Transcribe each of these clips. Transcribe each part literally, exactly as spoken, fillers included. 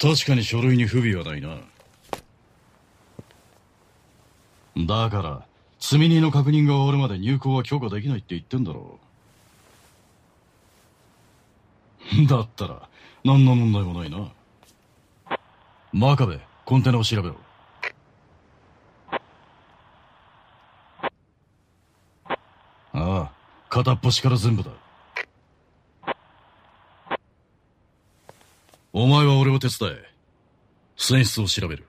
確かに書類に不備はないな。だから積み荷の確認が終わるまで入港は許可できないって言ってんだろう。だったら何の問題もないな。真壁、コンテナを調べろ。ああ、片っ端から全部だ。お前は俺を手伝え。船室を調べる。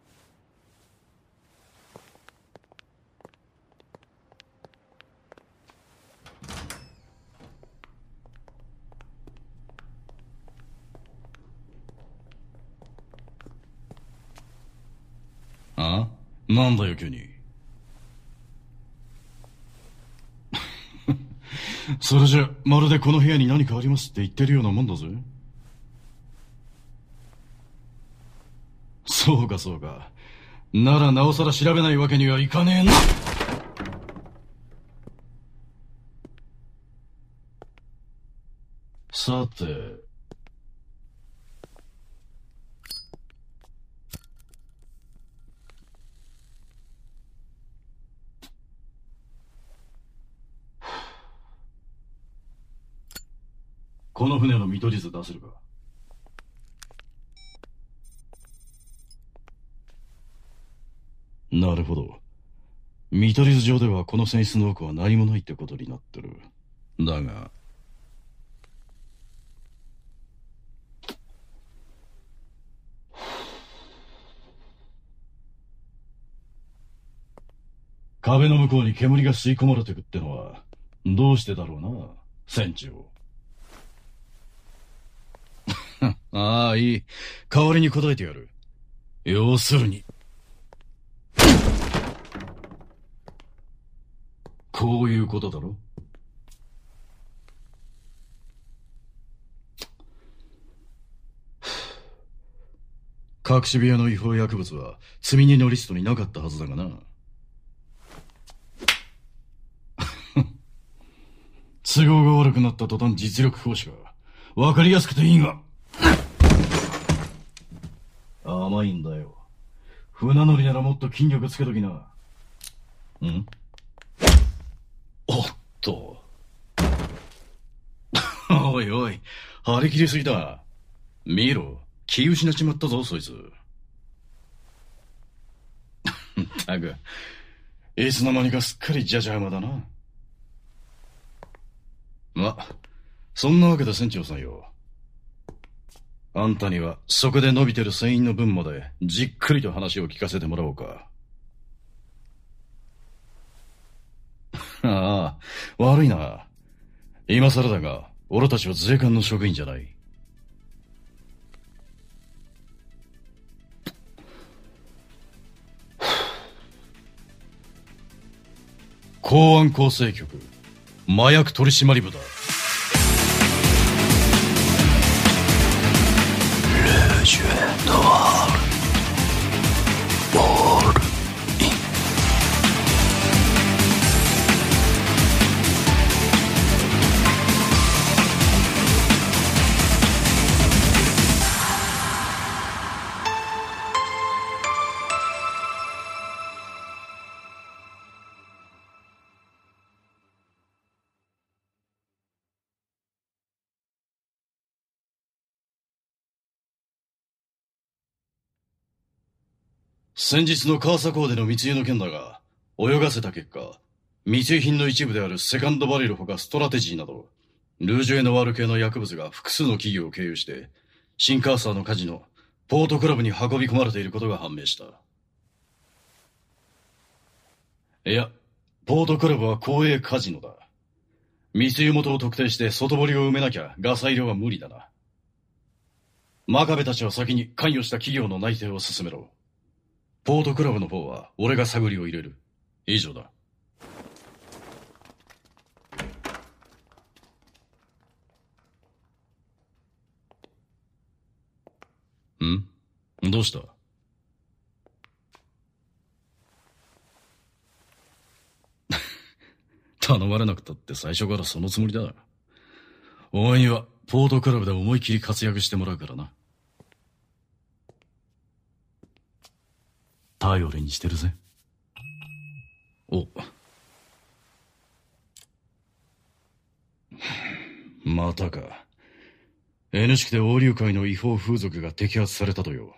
あ？なんだよ急に。それじゃまるでこの部屋に何かありますって言ってるようなもんだぜ。そうかそうか。ならなおさら調べないわけにはいかねえな。さて、この船の見取り図出せるか？なるほど。見取り図上ではこの船室の奥は何もないってことになってる。だが壁の向こうに煙が吸い込まれてくってのはどうしてだろうな、船長。ああ、いい。代わりに答えてやる。要するにこういうことだろ。隠し部屋の違法薬物は積み荷のリストになかったはずだがな。都合が悪くなった途端実力行使が分かりやすくていいが甘いんだよ。船乗りならもっと筋力つけときな。ん？おっと。おいおい、張り切りすぎだ。見ろ、気失っちまったぞそいつ。ったく、いつの間にかすっかりじゃじゃ馬だな。ま、そんなわけで船長さんよ。あんたにはそこで伸びてる船員の分までじっくりと話を聞かせてもらおうか。ああ、悪いな。今更だが、俺たちは税関の職員じゃない。公安構成局麻薬取締部だ。レジェンドアールオールイン。先日の川佐港での密輸の件だが、泳がせた結果、密輸品の一部であるセカンドバレルほかストラテジーなど、ルージュエノワール系の薬物が複数の企業を経由して、シンカーサーのカジノ、ポートクラブに運び込まれていることが判明した。いや、ポートクラブは公営カジノだ。密輸元を特定して外堀を埋めなきゃガサ入れは無理だな。真壁たちは先に関与した企業の内定を進めろ。ポートクラブの方は俺が探りを入れる。以上だ。ん？どうした？頼まれなくたって最初からそのつもりだ。お前にはポートクラブで思い切り活躍してもらうからな。 頼りにしてるぜ。お。またか。N 式で王竜会の違法風俗が摘発されたとよ。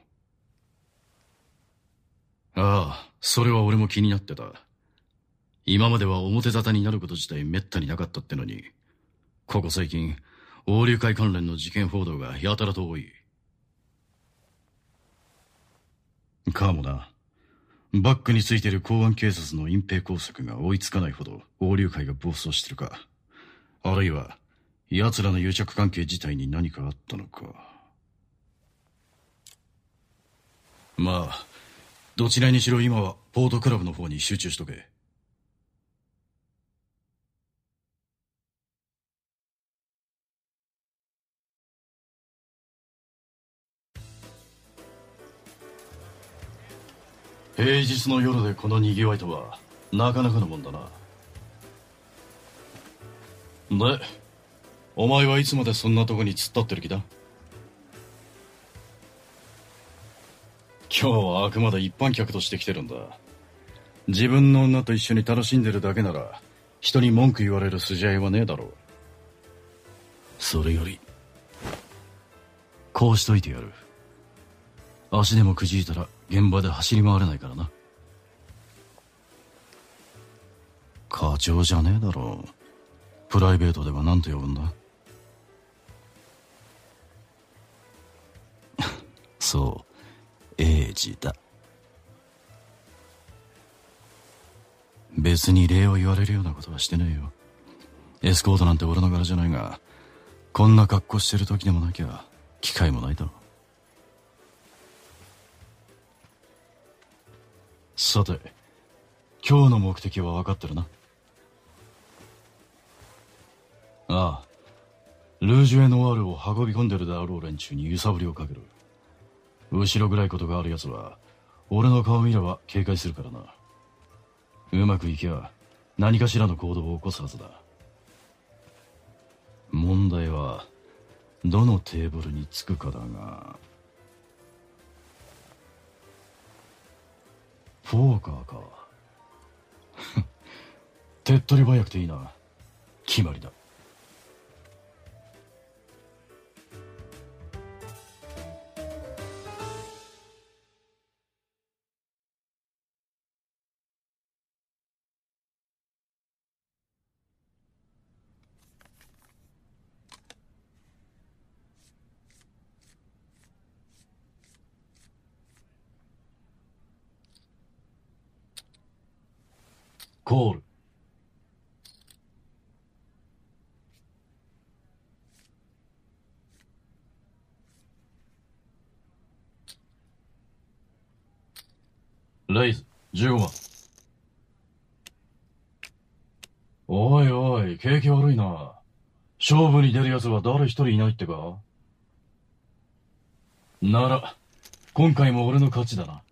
ああ、それは俺も気になってた。今までは表沙汰になること自体めったになかったってのに、ここ最近、王竜会関連の事件報道がやたらと多い。かもな。バックについている公安警察の隠蔽工作が追いつかないほど王竜会が暴走してるか。あるいは、奴らの癒着関係自体に何かあったのか。まあ、どちらにしろ今はポートクラブの方に集中しとけ。平日の夜でこの賑わいとはなかなかのもんだな。で、お前はいつまでそんなとこに突っ立ってる気だ？今日はあくまで一般客として来てるんだ。自分の女と一緒に楽しんでるだけなら人に文句言われる筋合いはねえだろう。それよりこうしといてやる。足でもくじいたら現場で走り回れないからな。課長じゃねえだろう。プライベートでは何と呼ぶんだ？そう、英二だ。別に礼を言われるようなことはしてねえよ。エスコートなんて俺の柄じゃないが、こんな格好してる時でもなきゃ機会もないだろう。さて、今日の目的は分かってるな。ああ、ルージュエノワールを運び込んでるであろう連中に揺さぶりをかける。後ろ暗いことがある奴は俺の顔見れば警戒するからな。うまくいけば何かしらの行動を起こすはずだ。問題はどのテーブルにつくかだが。ポーカーか。手っ取り早くていいな。決まりだ。コール。レイズ、じゅうごばん。おいおい、景気悪いな。勝負に出る奴は誰一人いないってか？なら、今回も俺の勝ちだな。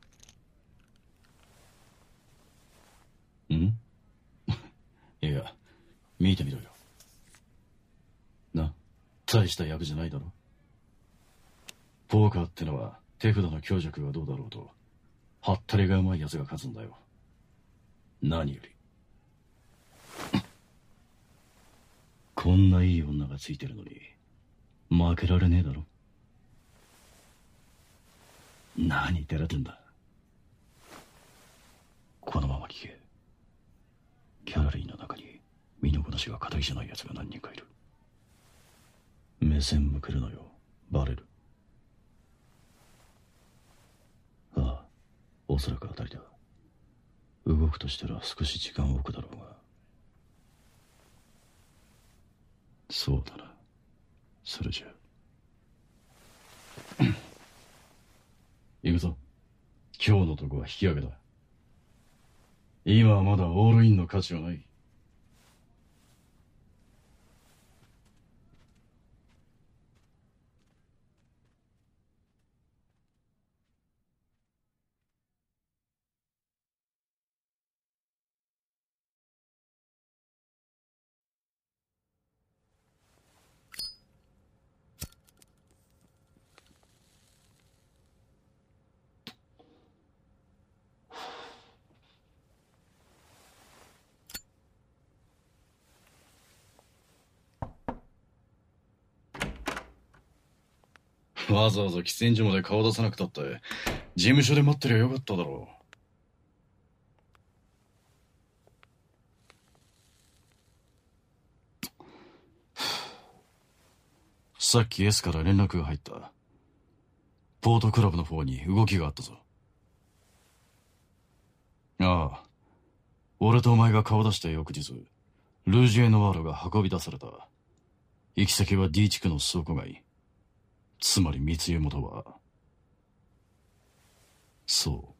んいや、見てみろよ。な、大した役じゃないだろ。ポーカーってのは手札の強弱がどうだろうと、はったりがうまい奴が勝つんだよ。何より。こんないい女がついてるのに、負けられねえだろ。何照れてんだ。このまま聞け。ギャラリーの中に身のこなしが固いじゃない奴が何人かいる。目線向けるのよ。バレる。ああ、おそらく当たりだ。動くとしたら少し時間を置くだろうが。そうだな。それじゃ行くぞ。今日のとこは引き上げだ。今はまだオールインの価値はない。 わざわざ喫煙所まで顔出さなくたって、事務所で待ってりゃよかっただろう。さっき S から連絡が入った。ポートクラブの方に動きがあったぞ。ああ。俺とお前が顔出した翌日、ルージュエノワールが運び出された。行き先は D 地区の倉庫街。つまり密輸元は、そう。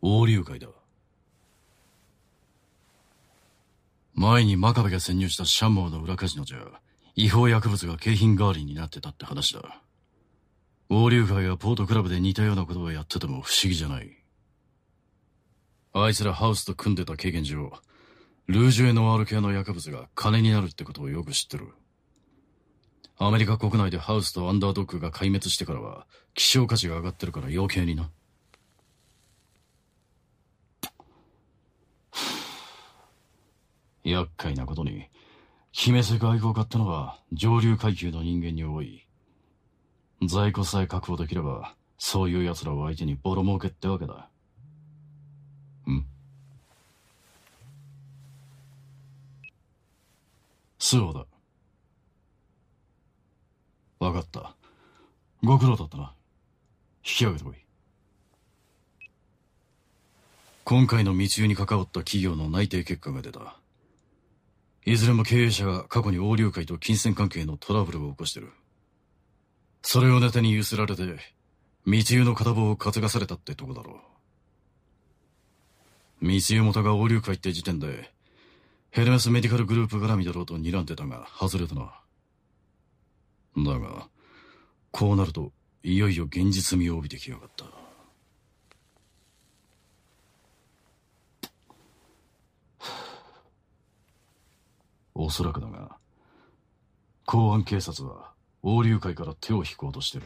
横流会だ。前に真壁が潜入したシャンモーの裏カジノじゃ、違法薬物が景品代わりになってたって話だ。横流会がポートクラブで似たようなことをやってても不思議じゃない。あいつらハウスと組んでた経験上、ルージュエノワール系の薬物が金になるってことをよく知ってる。アメリカ国内でハウスとアンダードッグが壊滅してからは希少価値が上がってるから余計にな。厄介なことに、姫セク愛好家ってのは上流階級の人間に多い。在庫さえ確保できれば、そういう奴らを相手にボロ儲けってわけだ。ん？そうだ。わかった。ご苦労だったな。引き上げてこい。今回の密輸に関わった企業の内定結果が出た。いずれも経営者が過去に横流会と金銭関係のトラブルを起こしてる。それをネタにゆすられて、密輸の片棒を担がされたってとこだろう。密輸元が横流会って時点で、ヘルメスメディカルグループ絡みだろうと睨んでたが、外れたな。だが、こうなると、いよいよ現実味を帯びてきやがった。おそらくだが、公安警察は横流会から手を引こうとしてる。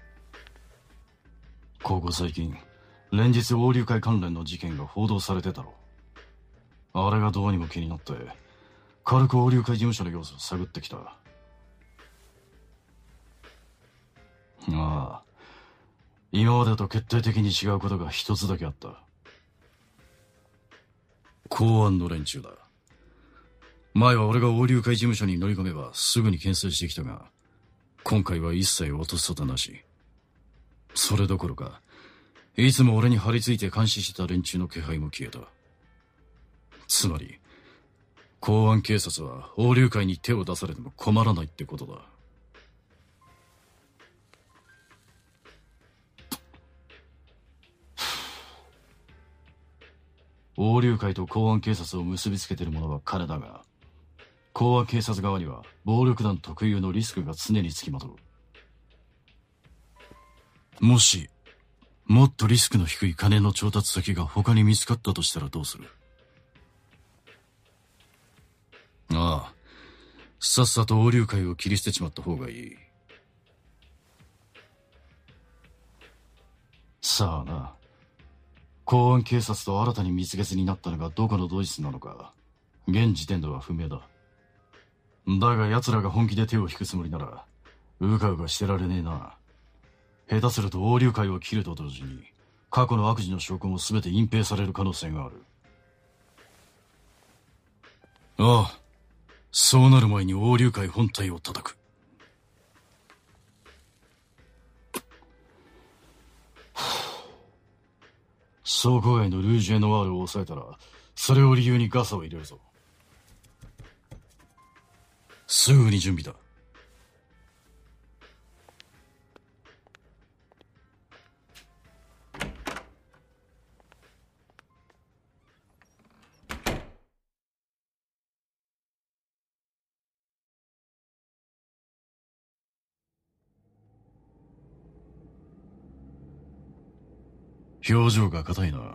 ここ最近、連日横流会関連の事件が報道されてたろ。あれがどうにも気になって、軽く横流会事務所の様子を探ってきた。ああ、今までと決定的に違うことが一つだけあった。公安の連中だ。前は俺が横流会事務所に乗り込めばすぐに牽制してきたが、今回は一切落とすことなし。それどころか、いつも俺に張り付いて監視してた連中の気配も消えた。つまり、公安警察は横流会に手を出されても困らないってことだ。横流会と公安警察を結びつけているものは金だが、公安警察側には暴力団特有のリスクが常につきまとう。もし、もっとリスクの低い金の調達先が他に見つかったとしたらどうする？ああ、さっさと横流会を切り捨てちまった方がいい。さあな。公安警察と新たに蜜月になったのがどこのドイツなのか、現時点では不明だ。だが奴らが本気で手を引くつもりなら、うかうかしてられねえな。下手すると横流会を切ると同時に、過去の悪事の証拠も全て隠蔽される可能性がある。ああ、そうなる前に横流会本体を叩く。倉庫街のルージュエノワールを抑えたら、それを理由にガサを入れるぞ。すぐに準備だ。表情が硬いな。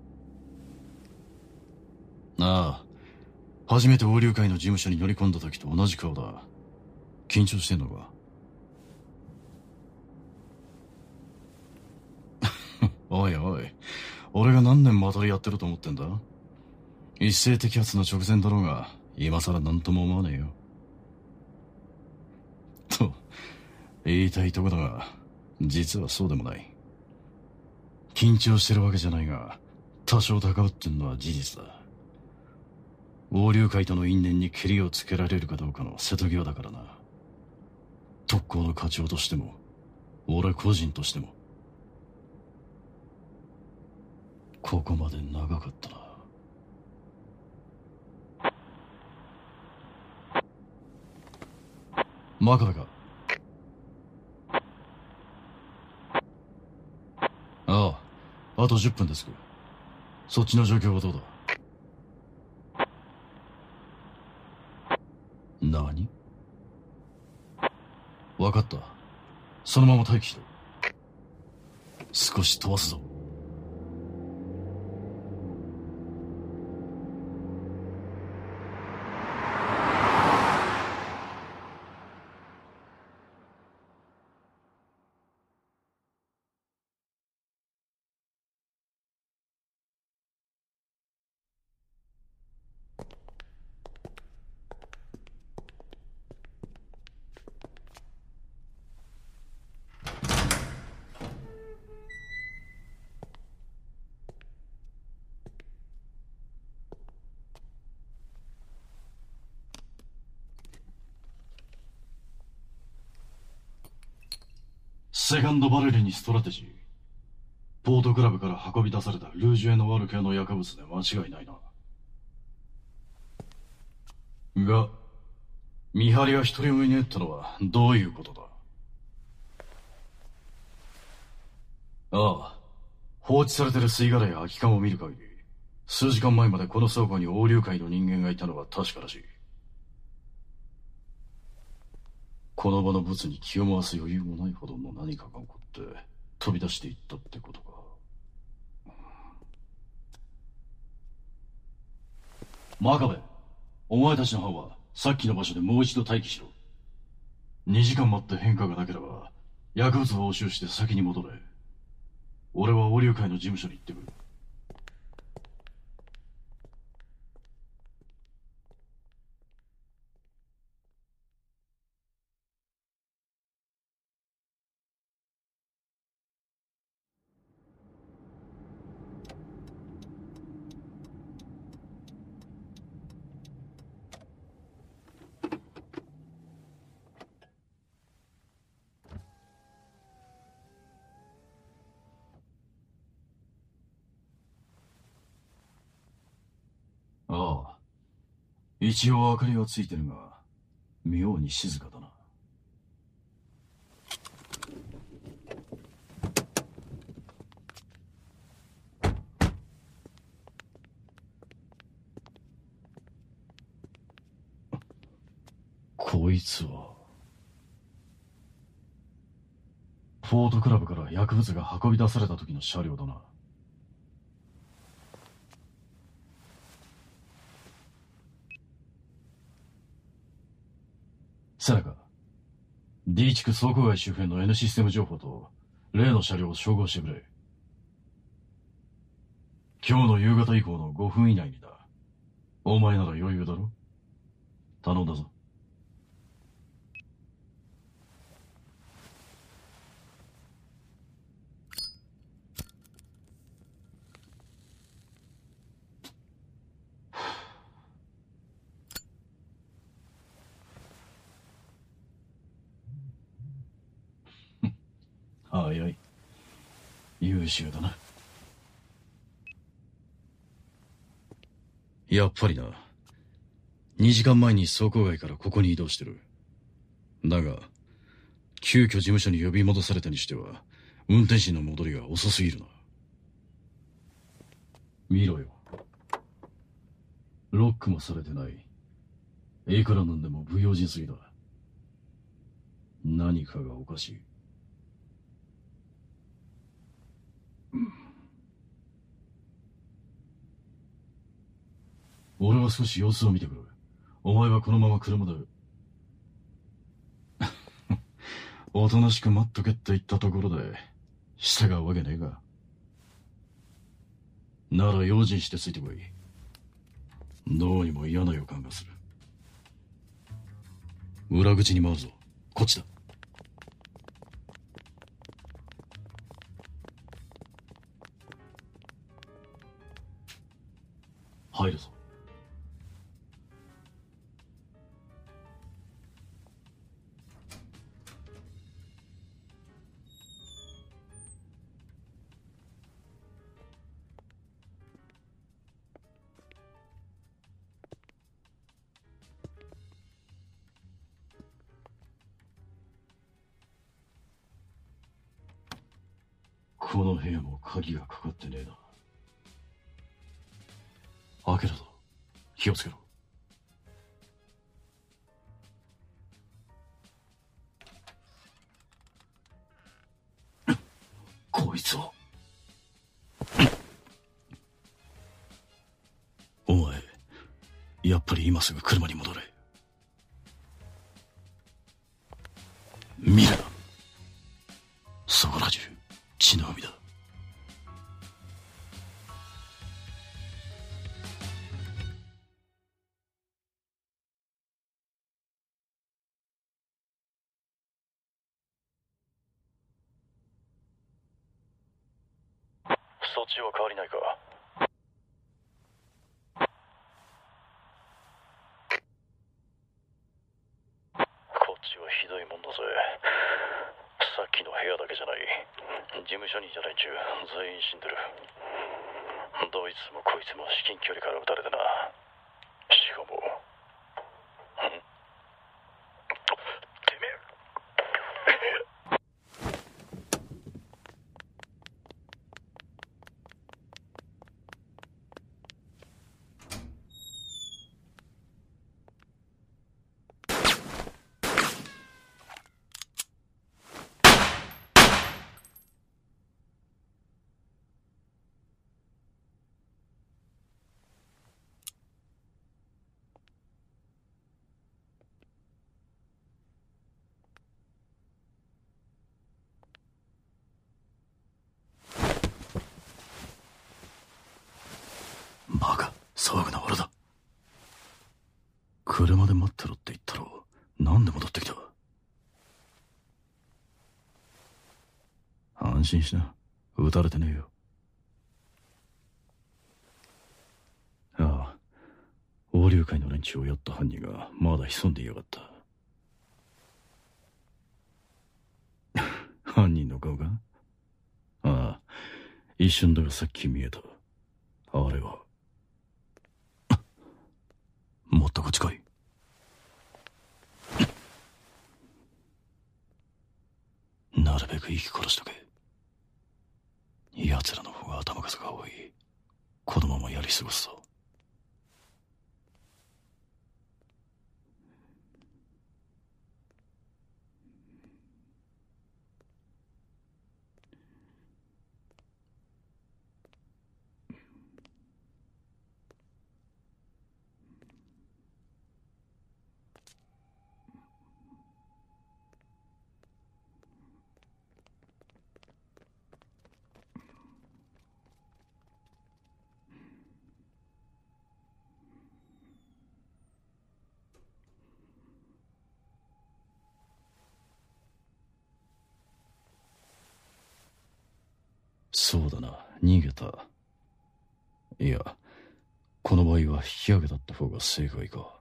ああ、初めて横流会の事務所に乗り込んだ時と同じ顔だ。緊張してんのか？おいおい、俺が何年またりやってると思ってんだ？ 一斉摘発の直前だろうが、今さら何とも思わねえよ。と、言いたいとこだが、実はそうでもない。緊張してるわけじゃないが、多少高ぶってんのは事実だ。王竜会との因縁にケリをつけられるかどうかの瀬戸際だからな。特攻の課長としても、俺個人としても。ここまで長かったな。真壁か。ああ、あとじゅっぷんです。そっちの状況はどうだ？何？分かった。そのまま待機しろ。少し飛ばすぞ。セカンドバレルにストラテジー。ポートクラブから運び出されたルージュエノワール系の薬物で間違いないな。が、見張りは一人もいねえってのはどういうことだ？ああ、放置されてる吸い殻や空き缶を見る限り、数時間前までこの倉庫に王竜会の人間がいたのは確からしい。この場の物に気を回す余裕もないほどの何かが起こって飛び出していったってことか。真壁、お前たちの班はさっきの場所でもう一度待機しろ。にじかん待って変化がなければ薬物を押収して先に戻れ。俺は王竜会の事務所に行ってくる。ああ、一応明かりはついてるが妙に静かだな。こいつはフォートクラブから薬物が運び出された時の車両だな。セナカ、 D 地区倉庫街周辺の N システム情報と例の車両を照合してくれ。今日の夕方以降のごふん以内にだ。お前なら余裕だろ？頼んだぞ。早い。優秀だな。やっぱりな。にじかんまえに倉庫街からここに移動してる。だが、急遽事務所に呼び戻されたにしては、運転士の戻りが遅すぎるな。見ろよ。ロックもされてない。いくらなんでも不用心すぎだ。何かがおかしい。俺は少し様子を見てくる。お前はこのまま車で。おとなしく待っとけって言ったところで従うわけねえが。なら用心してついてこい。 どうにも嫌な予感がする。裏口に回るぞ。こっちだ。入るぞ。この部屋も鍵がかかってねえな。開けるぞ。気をつけろ。こいつは。お前、やっぱり今すぐ車に戻れ。見るな。そこら中、血の海だ。そっちは変わりないか。こっちはひどいもんだぜ。さっきの部屋だけじゃない。事務所にいた連中全員死んでる。どいつもこいつも至近距離から撃たれてな。しかもんてめえバカ、騒ぐな。俺だ。車で待ってろって言ったろ。なんで戻ってきた。安心しな。撃たれてねえよ。ああ、王竜会の連中をやった犯人がまだ潜んでいやがった。犯人の顔が。ああ、一瞬だがさっき見えた。あれはもっとこっち来い。なるべく息殺しとけ。奴らの方が頭数が多い。このままやり過ごすぞ。そうだな、逃げた。いや、この場合は引き上げたった方が正解か。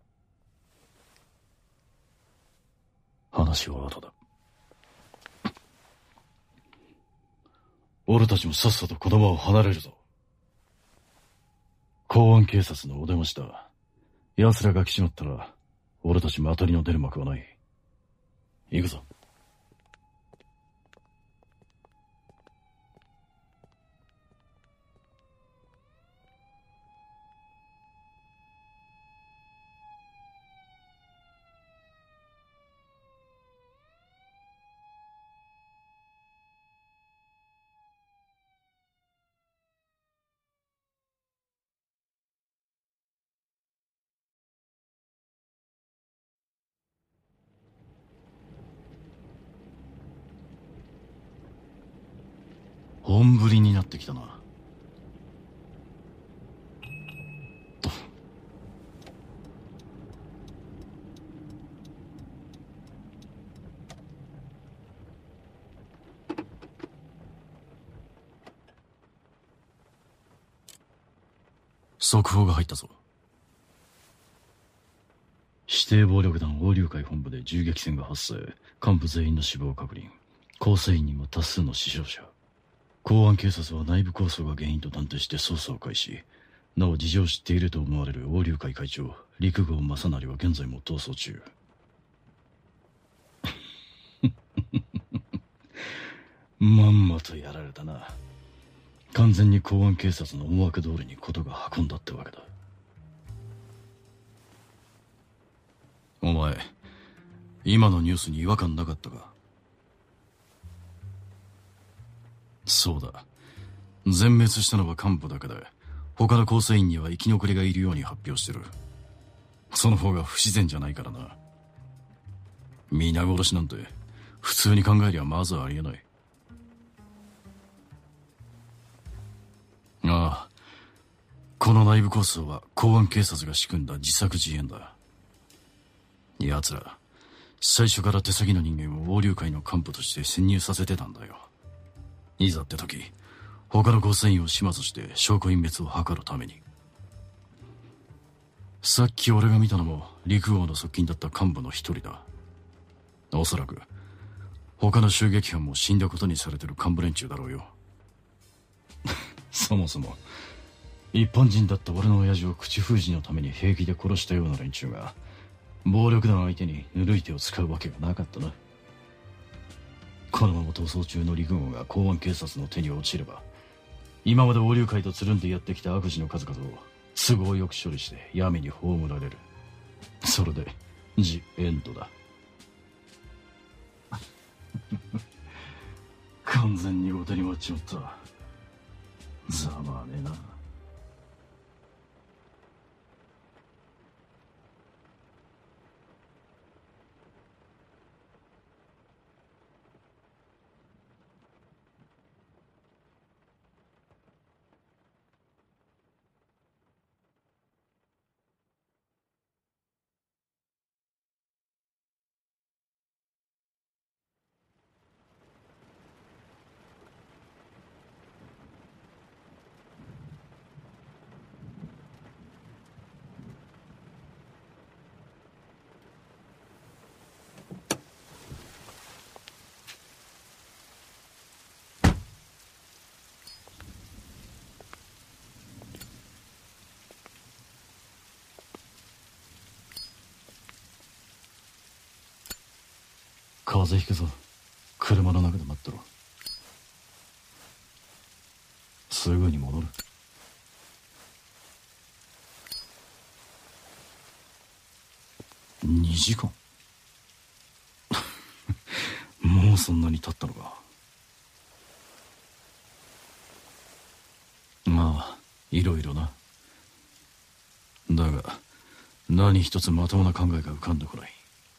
話は後だ。俺たちもさっさとこの場を離れるぞ。公安警察のお出ましだ。奴らが来ちまったら、俺たちも当たりの出る幕はない。行くぞ。本降りになってきたな。 速報が入ったぞ。指定暴力団横竜会本部で銃撃戦が発生。幹部全員の死亡を確認。構成員にも多数の死傷者。公安警察は内部抗争が原因と断定して捜査を開始。なお事情を知っていると思われる横竜会会長陸郷正成は現在も逃走中。まんまとやられたな。完全に公安警察の思惑通りに事が運んだってわけだ。お前、今のニュースに違和感なかったか？そうだ。全滅したのは幹部だけで、他の構成員には生き残りがいるように発表してる。その方が不自然じゃないからな。皆殺しなんて、普通に考えりゃまずありえない。ああ、この内部抗争は公安警察が仕組んだ自作自演だ。奴ら、最初から手先の人間を横竜会の幹部として潜入させてたんだよ。いざって時、他の構成員を始末して証拠隠滅を図るために。さっき俺が見たのも陸王の側近だった幹部の一人だ。おそらく他の襲撃犯も死んだことにされてる幹部連中だろうよ。そもそも一般人だった俺の親父を口封じのために平気で殺したような連中が暴力団相手にぬるい手を使うわけがなかったな。このまま逃走中の陸軍が公安警察の手に落ちれば、今まで横竜会とつるんでやってきた悪事の数々を都合よく処理して闇に葬られる。それでジ・エンドだ。完全に後手に回っちまった。ざまあねえな。風邪ひくぞ。車の中で待ってろ。すぐに戻る。にじかんもうそんなに経ったのか。まあいろいろな。だが何一つまともな考えが浮かんでこない。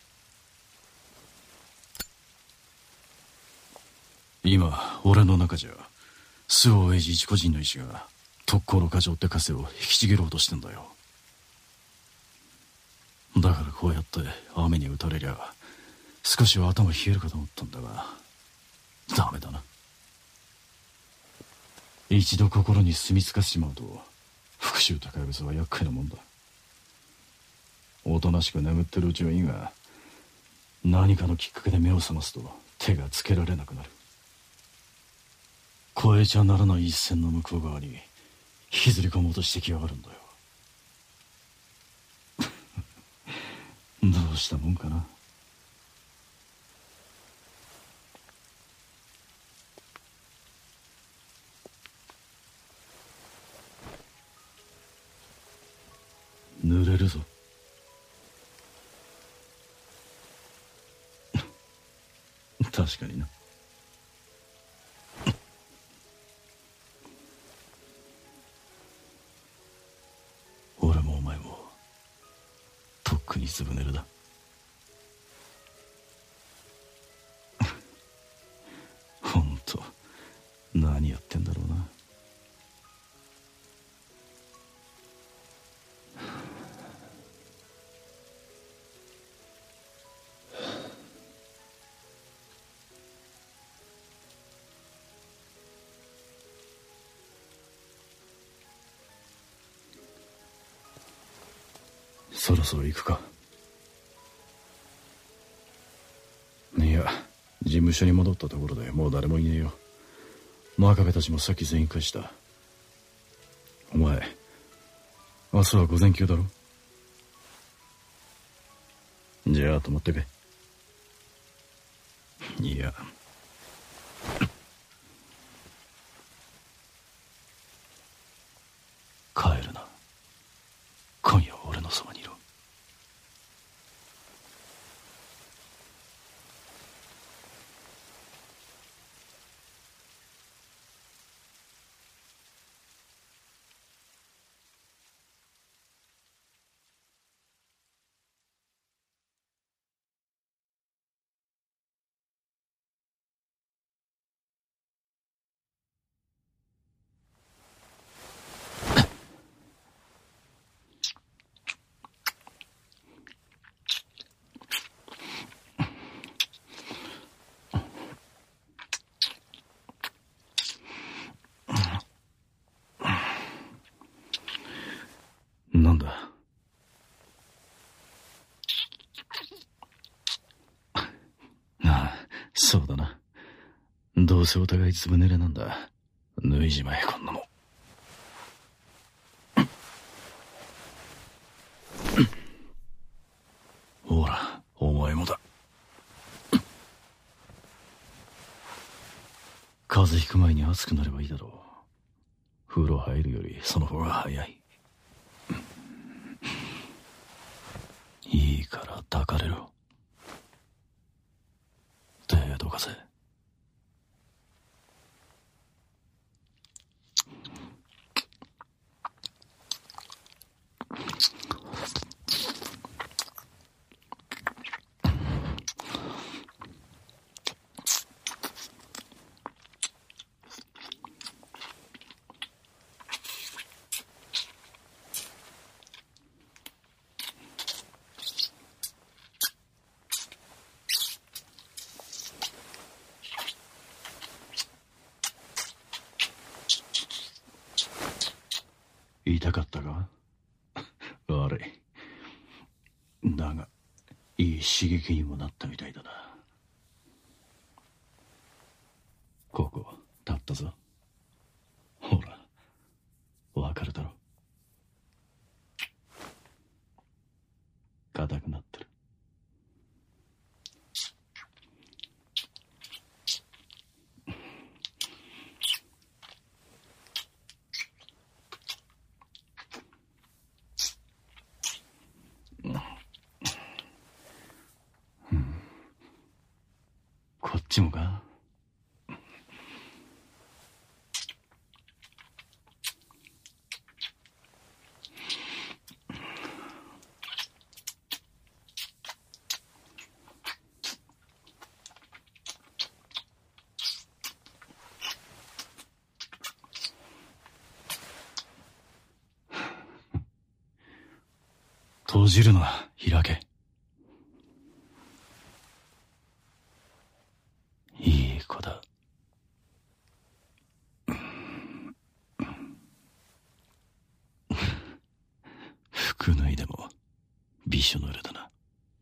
今俺の中じゃ周防衛二一個人の意志が特攻の過剰って枷を引きちぎろうとしてんだよ。だからこうやって雨に打たれりゃ少しは頭冷えるかと思ったんだがダメだな。一度心に住み着かせちまうと復讐と怪物は厄介なもんだ。おとなしく眠ってるうちはいいが何かのきっかけで目を覚ますと手がつけられなくなる。越えちゃならない一線の向こう側に引きずり込もうとしてきやがるんだよ。どうしたもんかな。濡れるぞ。確かにな。俺もお前もとっくにずぶ濡れだ。ほんと何やってんだろうな。 そろそろ行くか。いや、事務所に戻ったところでもう誰もいねえよ。真壁たちもさっき全員返した。お前、明日は午前休だろ。じゃあ泊まってけ。いや、帰るな。今夜は俺のそばにいろ。なんだ。ああ、そうだな。どうせお互いずぶ濡れなんだ。脱いじまえ、こんなもん。ほら、お前もだ。風邪ひく前に熱くなればいいだろう。風呂入るよりその方が早い。いいから抱かれろ。手どかせ。痛かったか？悪い。だが、いい刺激にもなったみたいだな。ここ、立ったぞ。ほら、わかるだろ。硬くなってる。こっちもか？閉じるな、開け。いい子だ。服脱いでもびしょ濡れだな。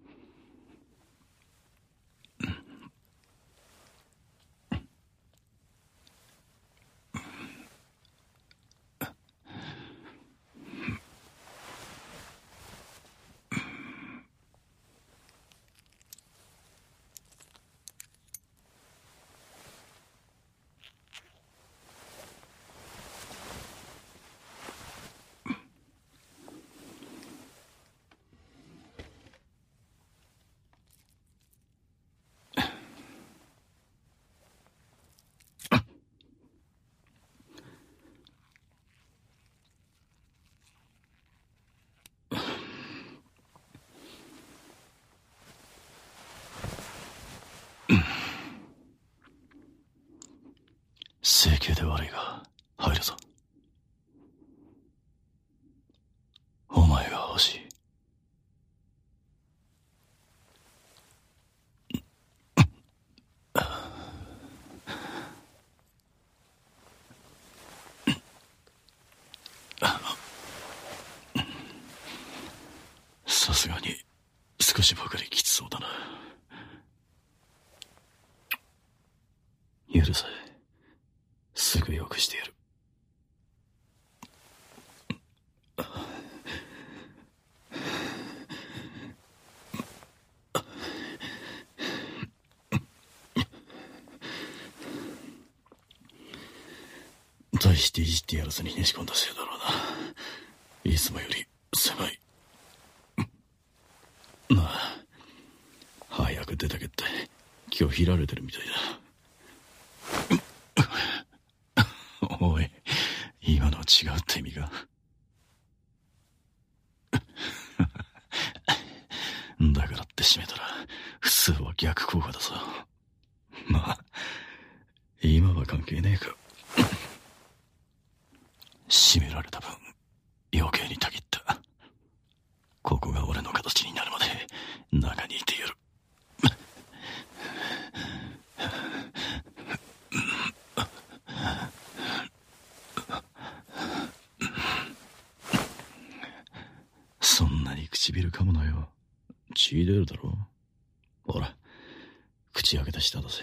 整形で悪いが入るぞ。お前が欲しい。 少しばかりきつそうだな。許せ。すぐ良くしてやる。大していじってやらずにねじ込んだせいだろうな。いつもより狭い。なあ、早く出てけって拒否られてるみたいだ。おい、今のは違うって意味が。だからって閉めたら普通は逆効果だぞ。まあ今は関係ねえか。閉められた分余計にたぎった。ここが俺の形になるまで中にいてやる。そんなに唇噛むなよ。血出るだろ。ほら、口開けた舌だぜ。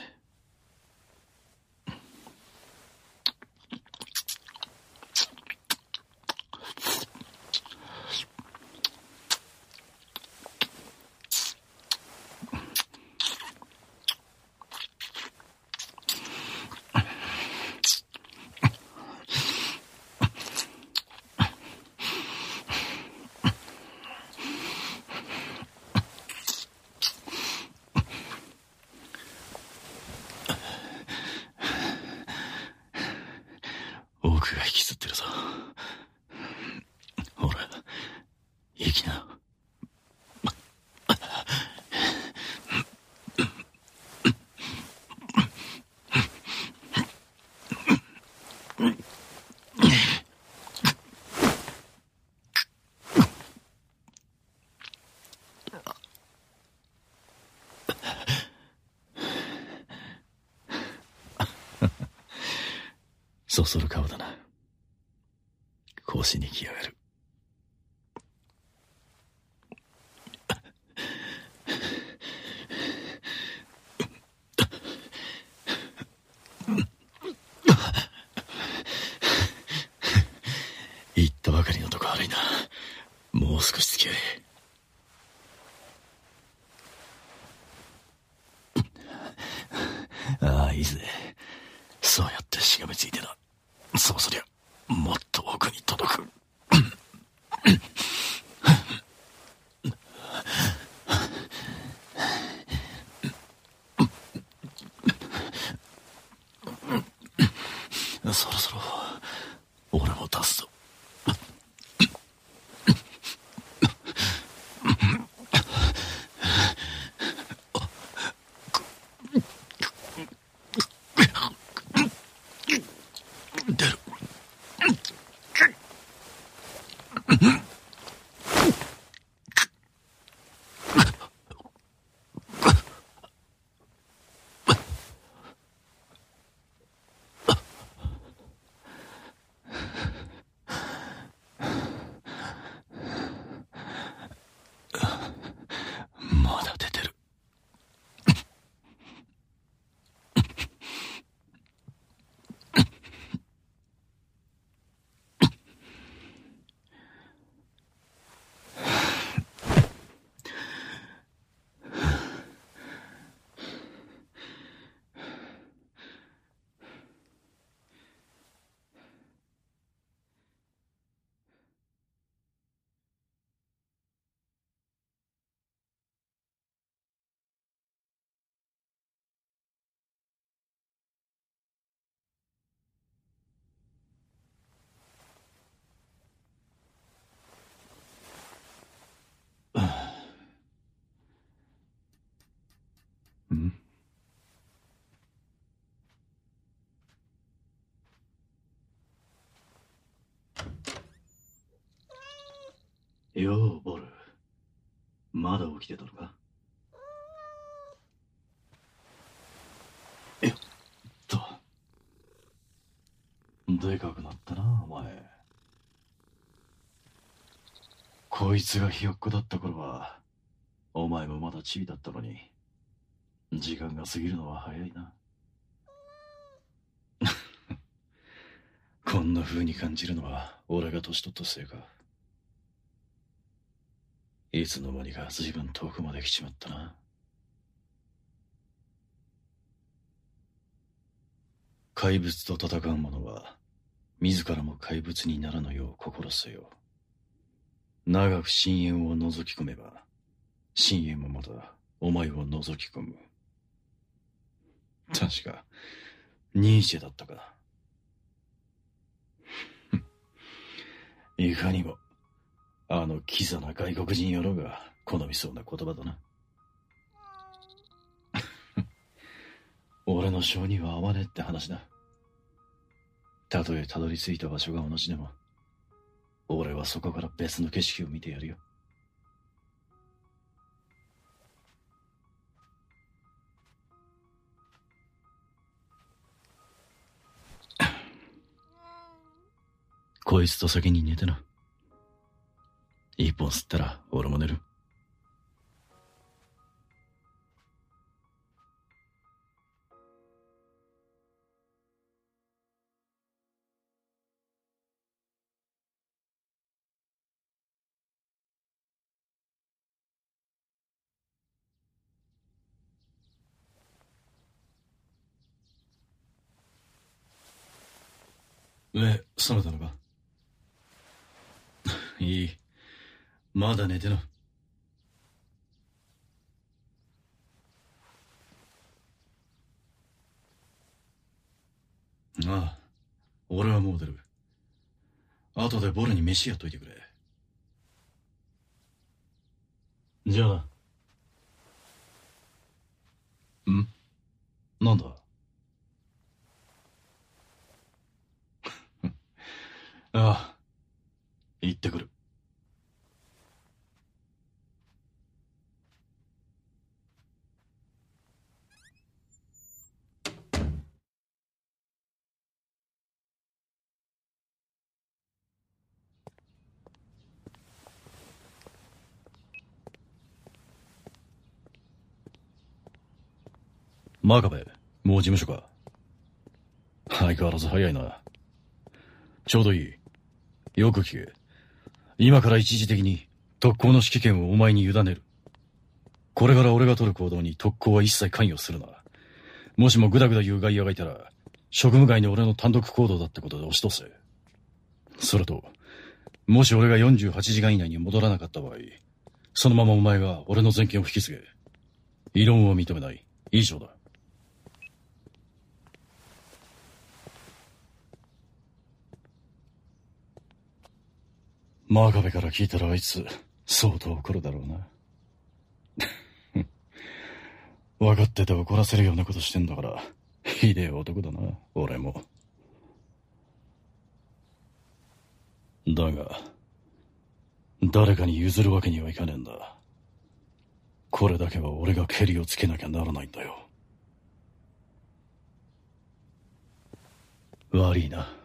奥が引きずってるぞ。ほら、息な。そそる顔だな。腰に来やがる。言ったばかりのとこ悪いな。もう少し付き合え。ああ、いいぜ。そうやってしがみついてな。そうすりゃもっと奥に届く。そろそろ俺も出すぞ。出る。まだ出てる。ん？よう、ボル。まだ起きてたのか？よっと。でかくなったな、お前。こいつがひよっこだった頃は、 お前もまだチビだったのに、時間が過ぎるのは早いな。こんな風に感じるのは俺が年取ったせいか。いつの間にか随分遠くまで来ちまったな。怪物と戦う者は自らも怪物にならぬよう心せよ。長く深淵を覗き込めば深淵もまたお前を覗き込む。確かニーチェだったか。いかにもあのキザな外国人野郎が好みそうな言葉だな。俺の性には合わねえって話だ。たとえたどり着いた場所が同じでも、俺はそこから別の景色を見てやるよ。こいつと先に寝てな。一本吸ったら俺も寝る。目覚めたのか？いい。まだ寝てな。ああ、俺はもう出る。後でボルに飯やっといてくれ。じゃあな。ん？なんだ？ああ、行ってくる。真壁、もう事務所か？相変わらず早いな。ちょうどいい。よく聞け。今から一時的に特攻の指揮権をお前に委ねる。これから俺が取る行動に特攻は一切関与するな。もしもグダグダ言う外野がいたら、職務外に俺の単独行動だってことで押し通せ。それと、もし俺がよんじゅうはちじかん以内に戻らなかった場合、そのままお前が俺の全権を引き継げ。異論を認めない。以上だ。真壁から聞いたらあいつ相当怒るだろうな。分かってて怒らせるようなことしてんだから、ひでえ男だな、俺も。だが、誰かに譲るわけにはいかねえんだ。これだけは俺がケリをつけなきゃならないんだよ。悪いな。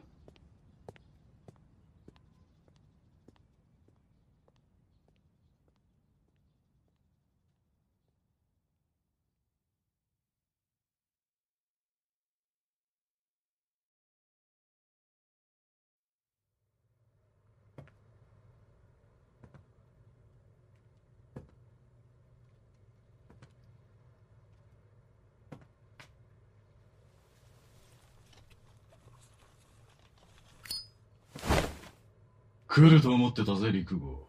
来ると思ってたぜ、陸郷。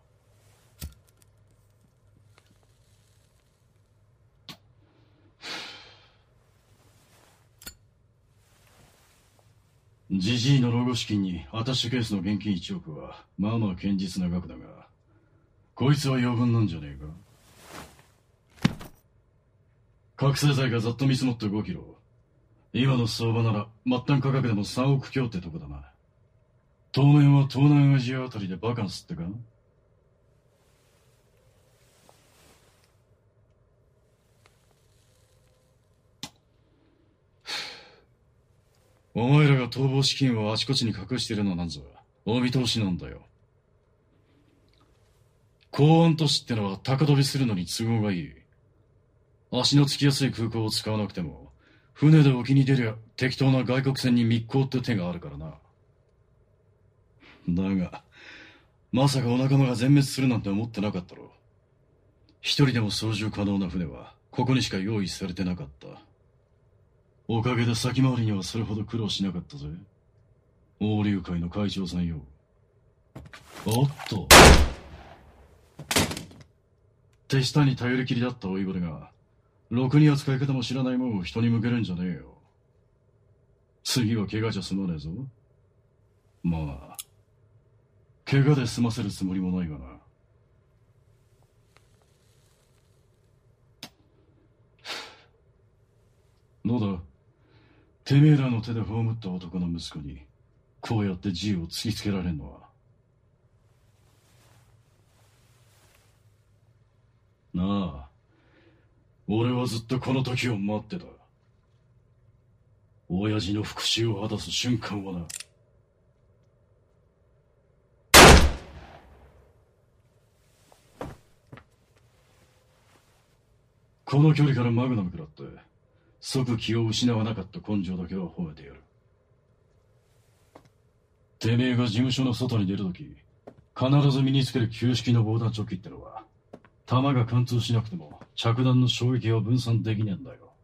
ジジイの老後資金にアタッシュケースの現金いちおくはまあまあ堅実な額だが、こいつは余分なんじゃねえか。覚醒剤がざっと見積もってごキロ。今の相場なら末端価格でもさんおく強ってとこだな。当面は東南アジアあたりでバカンスってか？お前らが逃亡資金をあちこちに隠してるのなんぞお見通しなんだよ。 港湾都市ってのは高飛びするのに都合がいい。足のつきやすい空港を使わなくても、船で沖に出りゃ適当な外国船に密航って手があるからな。だが、まさかお仲間が全滅するなんて思ってなかったろう。一人でも操縦可能な船は、ここにしか用意されてなかった。おかげで先回りにはそれほど苦労しなかったぜ。王竜会の会長さんよ。おっと。手下に頼りきりだった老いぼれが、ろくに扱い方も知らないもんを人に向けるんじゃねえよ。次は怪我じゃ済まねえぞ。まあ、怪我で済ませるつもりもないがな。どうだ、てめえらの手で葬った男の息子に、こうやって銃を突きつけられんのは。なあ、俺はずっとこの時を待ってた。親父の復讐を果たす瞬間はな。この距離からマグナム食らって、即気を失わなかった根性だけは褒めてやる。てめえが事務所の外に出るとき、必ず身につける旧式の防弾チョッキってのは、弾が貫通しなくても着弾の衝撃を分散できねえんだよ。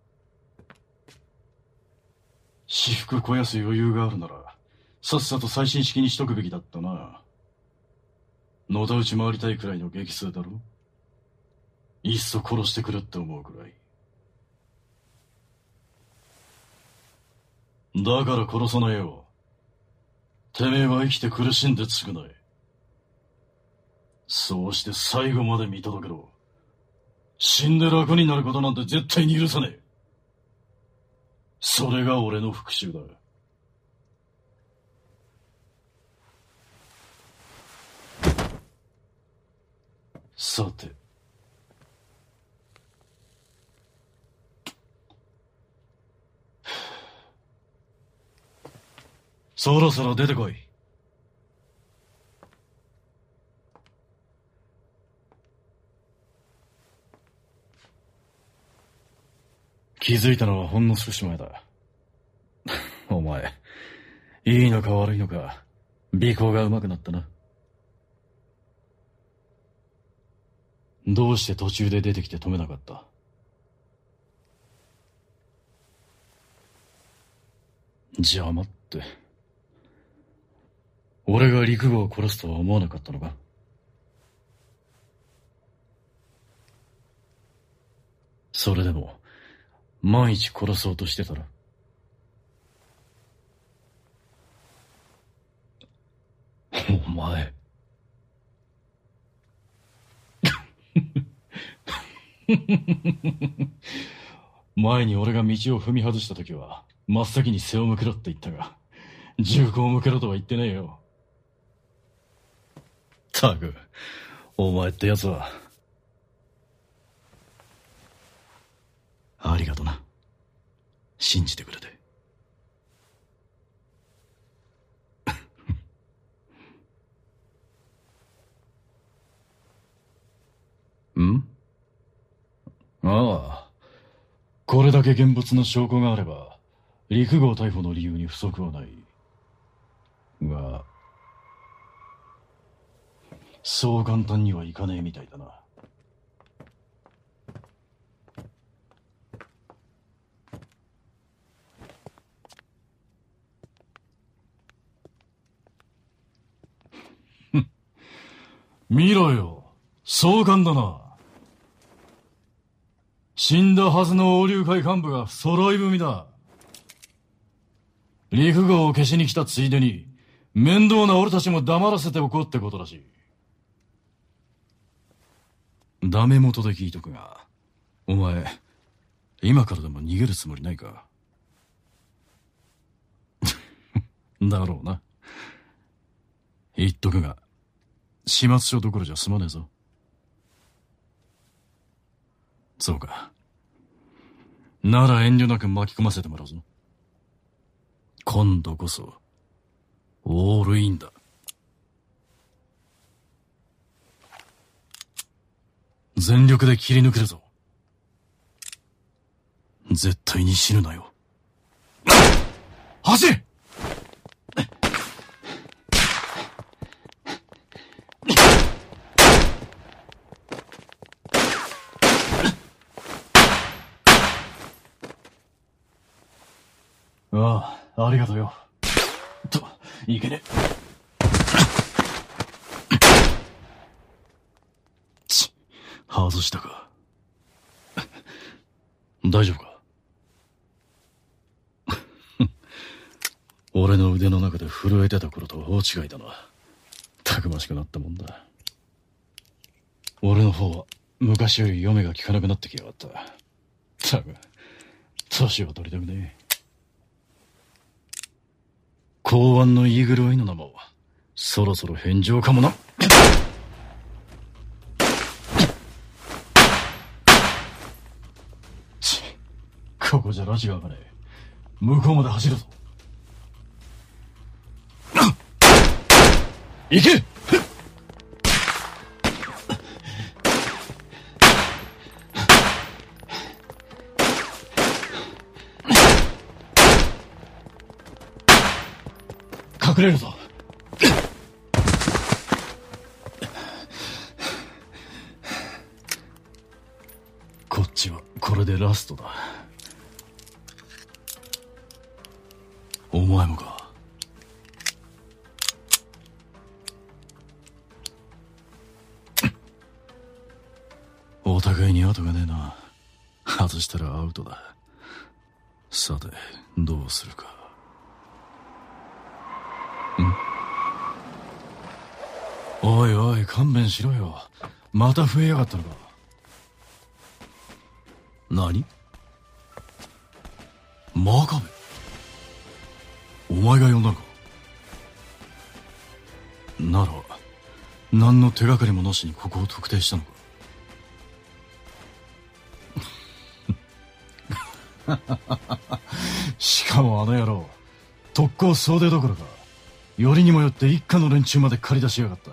私服肥やす余裕があるなら、さっさと最新式にしとくべきだったな。のたうち回りたいくらいの激痛だろ。いっそ殺してくれって思うくらい。だから殺さないよ。てめえは生きて苦しんで償え。そうして最後まで見届けろ。死んで楽になることなんて絶対に許さねえ。それが俺の復讐だ。さて。そろそろ出てこい。気づいたのはほんの少し前だ。お前、いいのか悪いのか、尾行が上手くなったな。どうして途中で出てきて止めなかった？邪魔って。俺が陸吾を殺すとは思わなかったのか？それでも、万一殺そうとしてたら？お前。前に俺が道を踏み外した時は、真っ先に背を向けろって言ったが、銃口を向けろとは言ってねえよ。ったく、お前ってやつは。ありがとな。信じてくれて。ん？ああ。これだけ現物の証拠があれば、陸号逮捕の理由に不足はない。が、そう簡単にはいかねえみたいだな。見ろよ。壮観だな。死んだはずの王竜会幹部が揃い踏みだ。陸号を消しに来たついでに、面倒な俺たちも黙らせておこうってことらしい。ダメ元で聞いとくが、お前、今からでも逃げるつもりないか？だろうな。言っとくが、始末書どころじゃ済まねえぞ。そうか。なら遠慮なく巻き込ませてもらうぞ。今度こそ、オールインだ。 全力で切り抜けるぞ。絶対に死ぬなよ。走れ！ああ、ありがとうよ。と、いけね。ち、外したか。大丈夫か？俺の腕の中で震えてた頃と大違いだな。たくましくなったもんだ。俺の方は昔より読めが効かなくなってきやがった。たく、年は取りたくねえ。公安の言い狂いの名も、そろそろ返上かもな。ち、ここじゃ拉致が開かねえ。向こうまで走るぞ。行け！隠れるぞ。こっちはこれでラストだ。お前もか。お互いに後がねえな。外したらアウトだ。さて、どうするか。ん？おいおい、勘弁しろよ。また増えやがったのか。何？真壁。お前が呼んだのか。なら、何の手がかりもなしにここを特定したのか。しかもあの野郎、特攻総出どころか、よりにもよって一家の連中まで駆り出しやがった。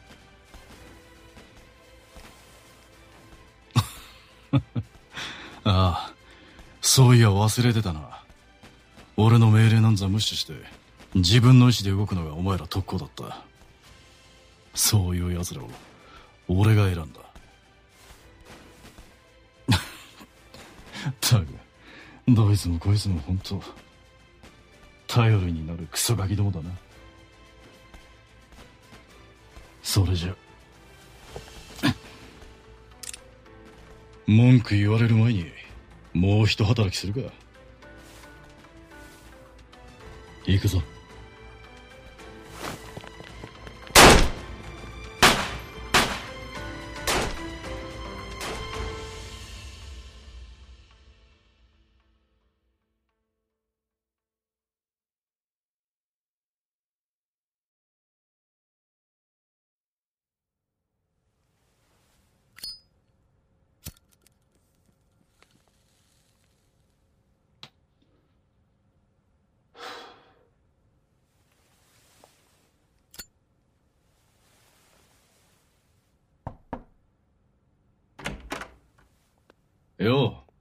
ああ、そういや忘れてたな。俺の命令なんざ無視して、自分の意志で動くのがお前ら特攻だった。そういう奴らを、俺が選んだ。ったく、どいつもこいつも本当、頼りになるクソガキどもだな。それじゃ、文句言われる前に、もう一働きするか。行くぞ。よう。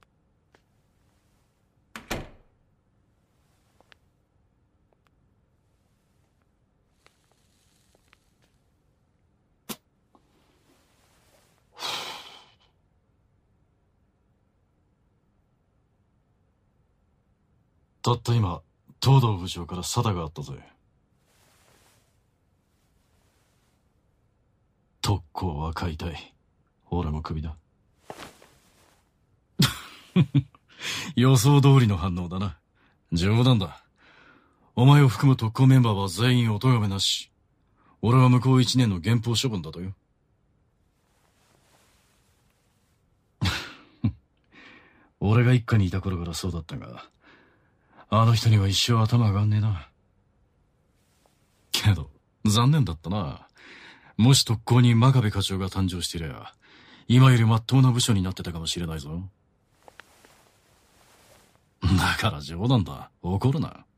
たった今、東堂部長から沙汰があったぜ。特攻は解体。俺もクビだ。予想通りの反応だな。冗談だ。お前を含む特攻メンバーは全員お咎めなし。俺は向こう一年の減俸処分だとよ。俺が一家にいた頃からそうだったが、あの人には一生頭上がんねえな。けど、残念だったな。もし特攻に真壁課長が誕生していれば、今より真っ当な部署になってたかもしれないぞ。だから冗談だ。怒るな。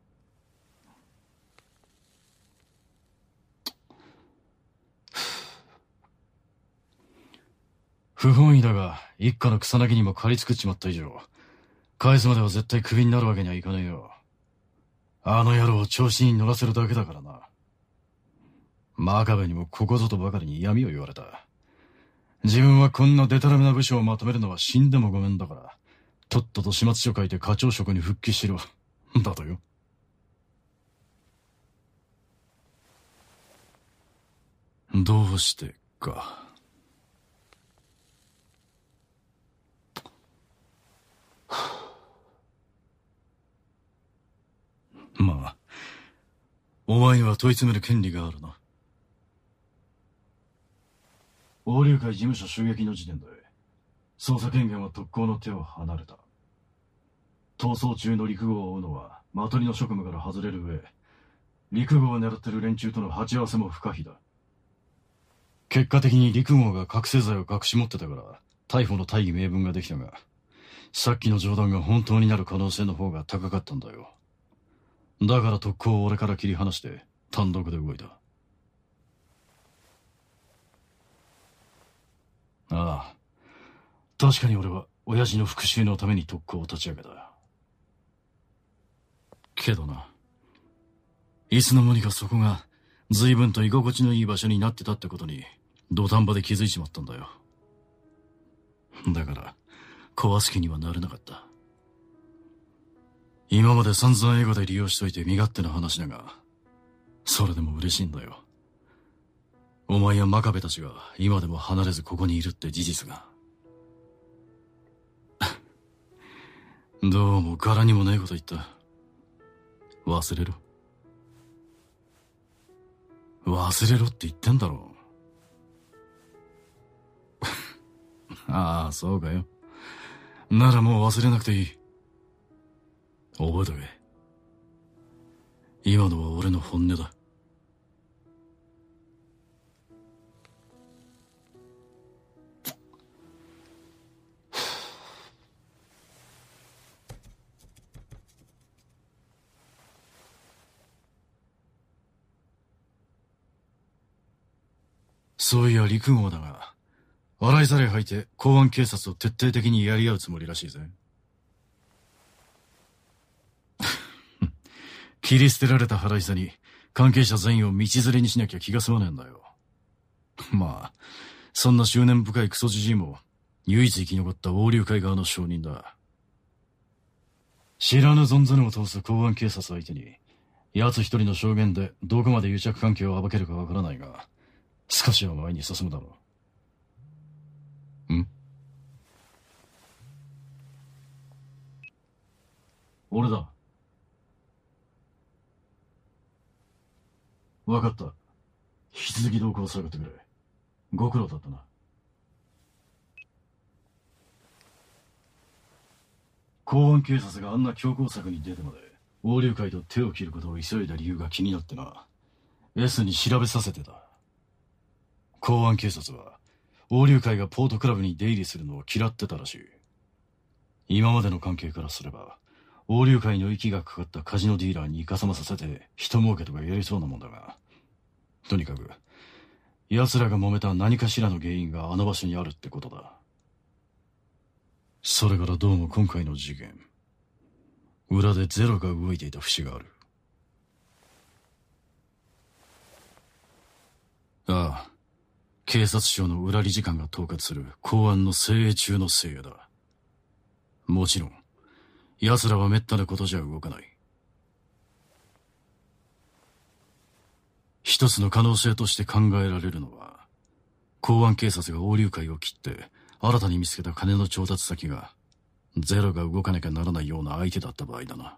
不本意だが、一家の草薙にも借り作っちまった以上、返すまでは絶対クビになるわけにはいかねえよ。あの野郎を調子に乗らせるだけだからな。真壁にもここぞとばかりに闇を言われた。自分はこんなデタラメな部署をまとめるのは死んでもごめんだから、とっとと始末書書いて課長職に復帰しろ。だとよ。どうしてか。まあ、お前には問い詰める権利があるな。王龍会事務所襲撃の時点で、捜査権限は特攻の手を離れた。逃走中の陸号を追うのは、マトリの職務から外れる上、陸号を狙ってる連中との鉢合わせも不可避だ。結果的に陸号が覚醒剤を隠し持ってたから、逮捕の大義名分ができたが、さっきの冗談が本当になる可能性の方が高かったんだよ。だから特攻を俺から切り離して、単独で動いた。ああ。確かに俺は、親父の復讐のために特攻を立ち上げた。けどな、いつの間にかそこが、随分と居心地のいい場所になってたってことに、土壇場で気づいちまったんだよ。だから、壊す気にはなれなかった。今まで散々映画で利用しといて身勝手な話だが、それでも嬉しいんだよ。お前や真壁たちが今でも離れずここにいるって事実が。どうも柄にもないこと言った。忘れろ。忘れろって言ってんだろう。ああ、そうかよ。ならもう忘れなくていい。覚えとけ。今のは俺の本音だ。そういや陸号だが、洗いざらい吐いて公安警察を徹底的にやり合うつもりらしいぜ。切り捨てられた腹いせに関係者全員を道連れにしなきゃ気が済まねえんだよ。まあ、そんな執念深いクソじじいも唯一生き残った横流会側の証人だ。知らぬ存ぜぬを通す公安警察相手に、奴一人の証言でどこまで癒着関係を暴けるかわからないが、少しは前に進むだろう。ん？俺だ。わかった。引き続き動向を探ってくれ。ご苦労だったな。公安警察があんな強硬策に出てまで、横流会と手を切ることを急いだ理由が気になってな。S に調べさせてた。公安警察は、横流会がポートクラブに出入りするのを嫌ってたらしい。今までの関係からすれば、横流会の息がかかったカジノディーラーにイカサマさせて、人儲けとかやりそうなもんだが、とにかく、奴らが揉めた何かしらの原因があの場所にあるってことだ。それからどうも今回の事件、裏でゼロが動いていた節がある。ああ、警察庁の裏理事官が統括する公安の精鋭中の精鋭だ。もちろん、奴らは滅多なことじゃ動かない。一つの可能性として考えられるのは、公安警察が横流会を切って、新たに見つけた金の調達先が、ゼロが動かなきゃならないような相手だった場合だな。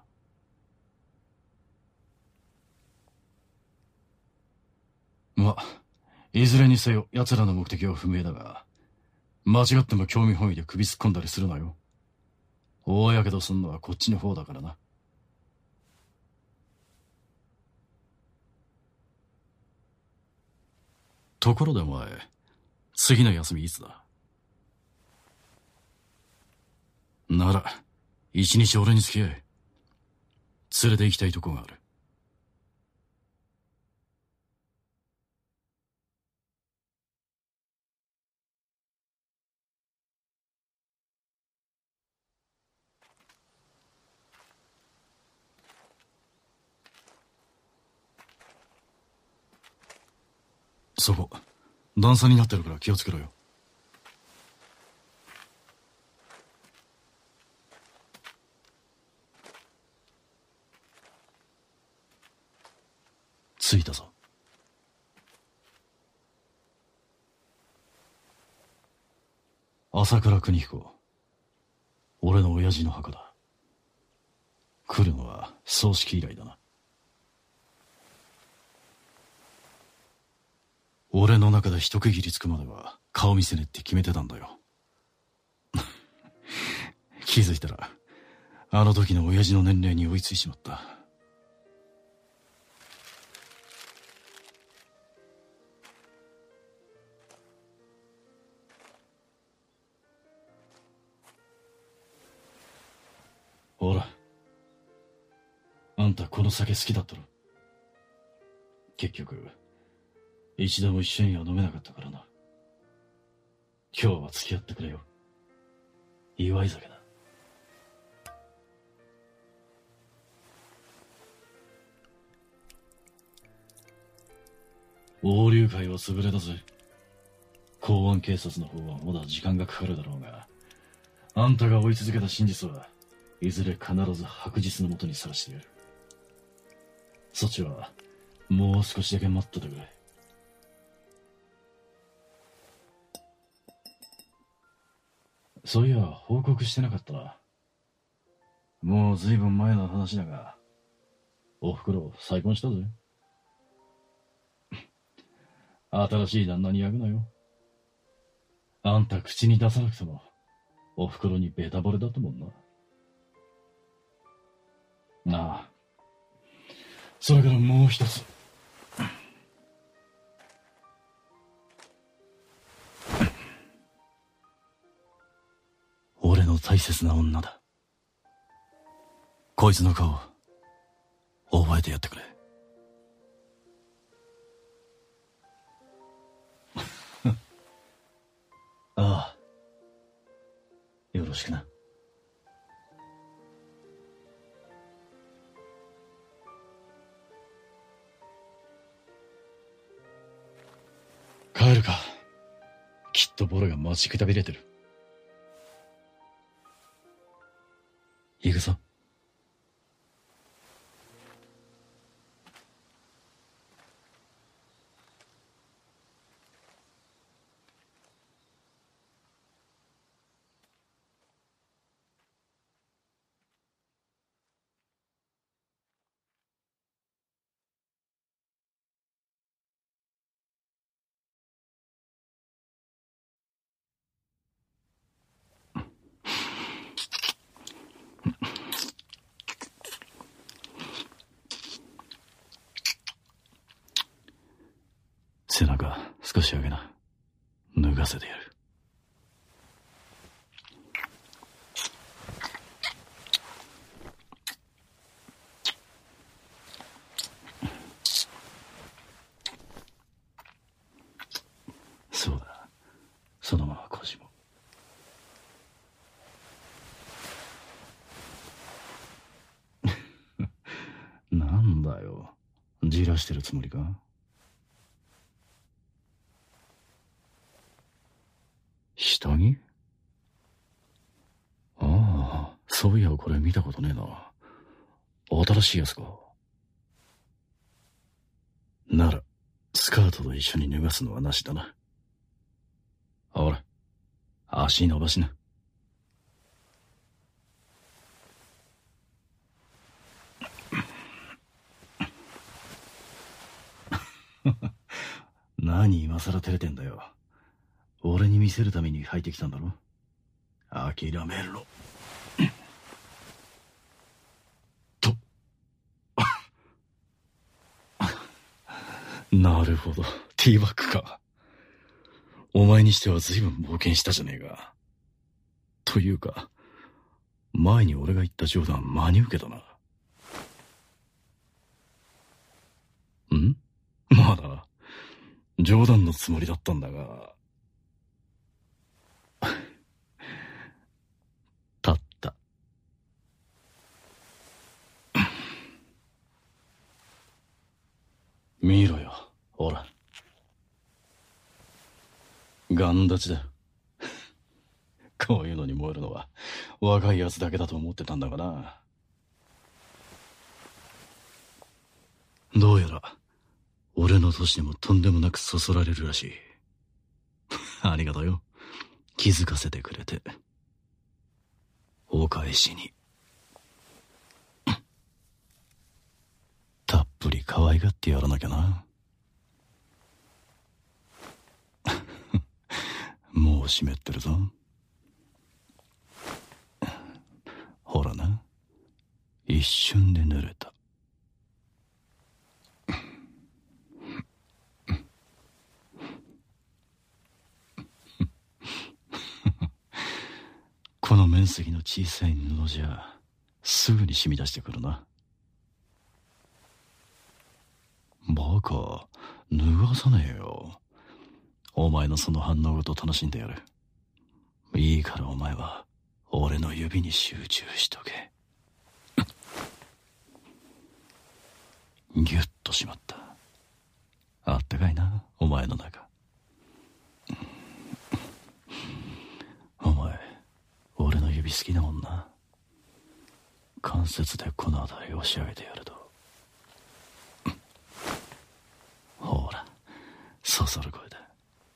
ま、いずれにせよ奴らの目的は不明だが、間違っても興味本位で首突っ込んだりするなよ。大やけどすんのはこっちの方だからな。ところでお前、次の休みいつだ？なら、一日俺に付き合え。連れて行きたいとこがある。 そこ、段差になってるから気をつけろよ。着いたぞ。朝倉邦彦、俺の親父の墓だ。来るのは葬式以来だな。俺の中で一区切りつくまでは顔見せねって決めてたんだよ。気づいたらあの時の親父の年齢に追いついちまった。ほら、あんたこの酒好きだったろ。結局一度も一緒には飲めなかったからな。今日は付き合ってくれよ。祝い酒だ。横竜会は潰れたぜ。公安警察の方はまだ時間がかかるだろうが、あんたが追い続けた真実はいずれ必ず白日のもとにさらしてやる。そっちはもう少しだけ待っててくれ。そういや報告してなかったな。もうずいぶん前の話だが、おふくろ再婚したぜ。新しい旦那に焼くなよ。あんた口に出さなくてもおふくろにベタ惚れだったもんな。なあ、それからもう一つ。俺の大切な女だ。こいつの顔覚えてやってくれ。ああ、よろしくな。帰るか。きっとボロが待ちくたびれてる。行くぞ。背中少し上げな。脱がせてやる。そうだ、そのまま腰も。なんだよ、じらしてるつもりか。下着？ああ、そういやこれ見たことねえな。新しいやつか。ならスカートと一緒に脱がすのはなしだな。ほら、足伸ばしな。何今さら照れてんだよ。俺に見せるために履いてきたんだろ。諦めろ。となるほど、ティーバッグか。お前にしては随分冒険したじゃねえか。というか前に俺が言った冗談真に受けたな。ん？まだ冗談のつもりだったんだが。立った。見ろよ、ほら。 ガン立ちだ。こういうのに燃えるのは若いやつだけだと思ってたんだがな。どうやら俺の年でもとんでもなくそそられるらしい。ありがとうよ、気づかせてくれて。お返しにたっぷり可愛がってやらなきゃな。もう湿ってるぞ。ほらな、一瞬で濡れた。この面積の小さい布じゃすぐに染み出してくるな。バカ、脱がさねえよ。お前のその反応ごと楽しんでやる。いいからお前は俺の指に集中しとけ。ギュッとしまった。あったかいな、お前の中。お前、俺の指好きだもんな。関節でこの辺り押し上げてやると、ほら、そそる声だ。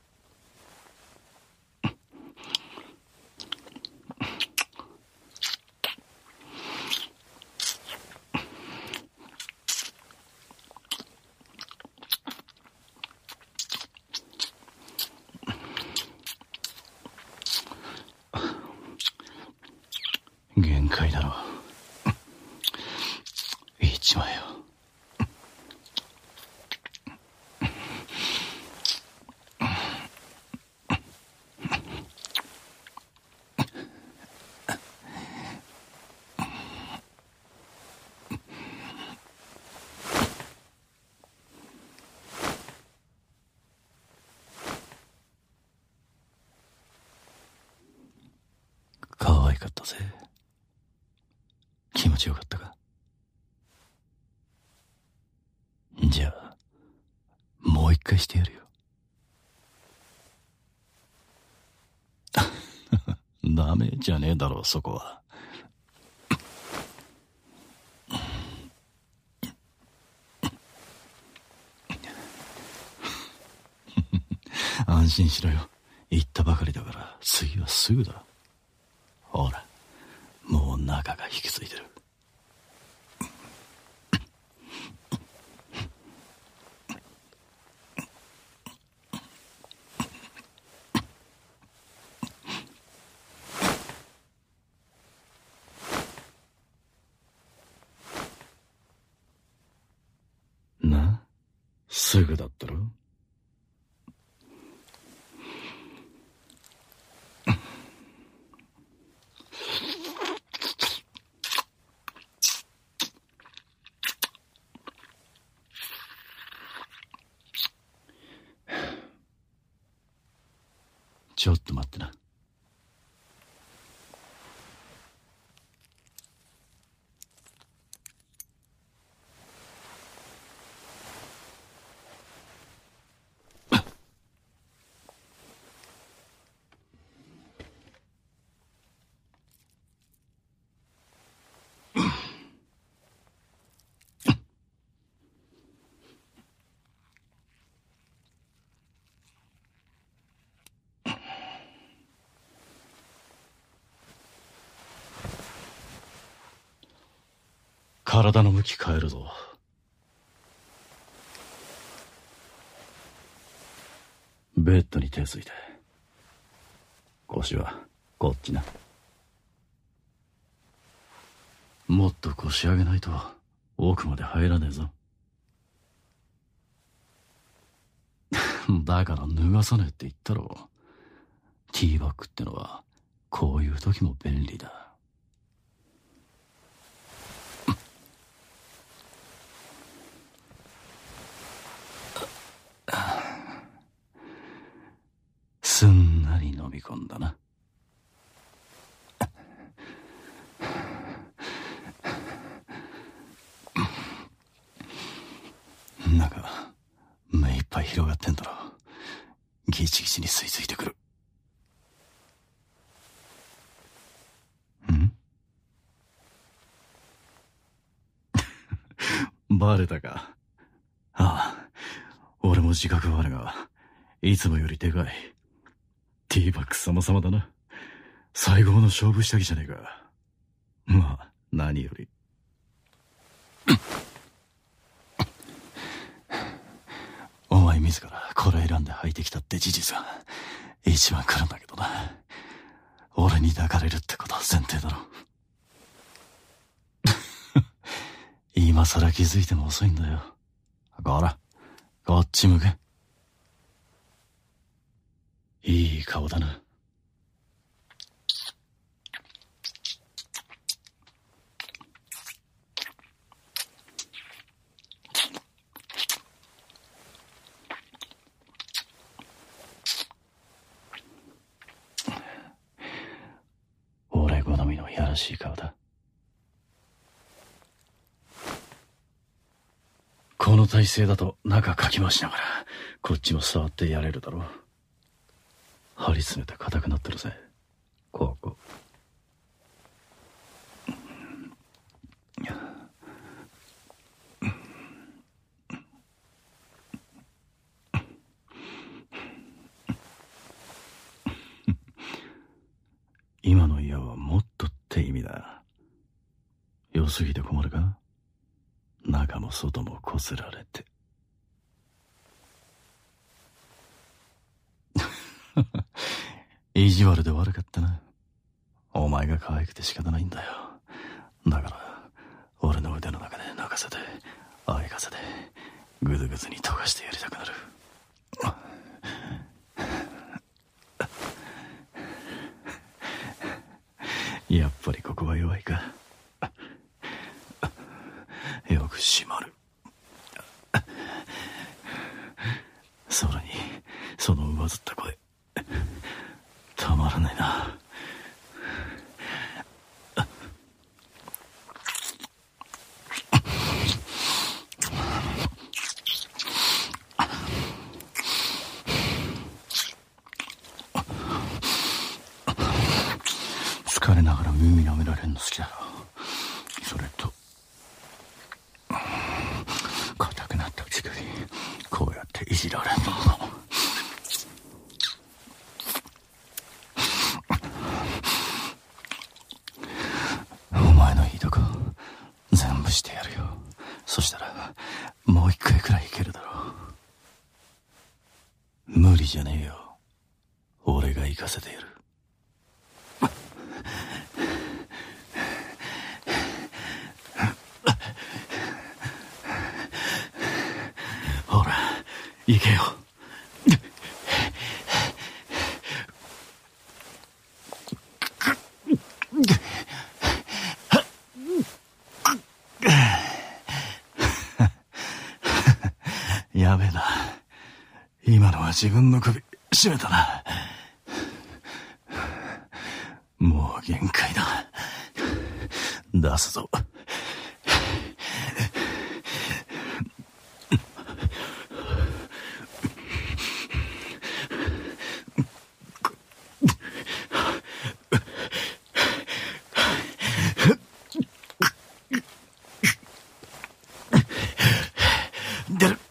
限界だろ。いっちまえよ。可愛かったぜ。気持ちよかったか。じゃあもう一回してやるよ。ダメじゃねえだろ、そこは。安心しろよ。言ったばかりだから次はすぐだ。ほら、もう中が引きついてる。な、すぐだったろ。ちょっと待ってな。体の向き変えるぞ。ベッドに手ついて。腰はこっちな。もっと腰上げないと奥まで入らねえぞ。だから脱がさねえって言ったろ。ティーバッグってのはこういう時も便利だ。すんなり飲み込んだな。中目いっぱい広がってんだろ。ギギチギチに吸い付いてくる。んバレたか。ああ、俺も自覚はあるが、いつもよりでかい。ティーバック様々だな。最高の勝負下着じゃねえか。まあ、何より。お前自らこれ選んで履いてきたって事実が一番来るんだけどな。俺に抱かれるってことは前提だろ。今さら気づいても遅いんだよ。こら、こっち向け。いい顔だな。俺好みのやらしい顔だ。この体勢だと中かき回しながらこっちも触ってやれるだろう。張り詰めて硬くなってるぜ、ここ。今の矢はもっとって意味だ。良すぎて困るか。中も外もこすられて。意地悪で悪かったな。お前が可愛くて仕方ないんだよ。だから俺の腕の中で泣かせて愛かせてぐずぐずに溶かしてやりたくなる。やっぱりここは弱いか。よく締まる。それにその上ずった声たまらないな。疲れながら耳舐められるの好きだろ。それと硬くなった乳首こうやっていじられるの。お前のいいとこ全部してやるよ。そしたらもう一回くらいいけるだろう。無理じゃねえよ。俺が行かせてやる。ほら行けよ。やべえな。今のは自分の首絞めたな。もう限界だ。出すぞ。出る。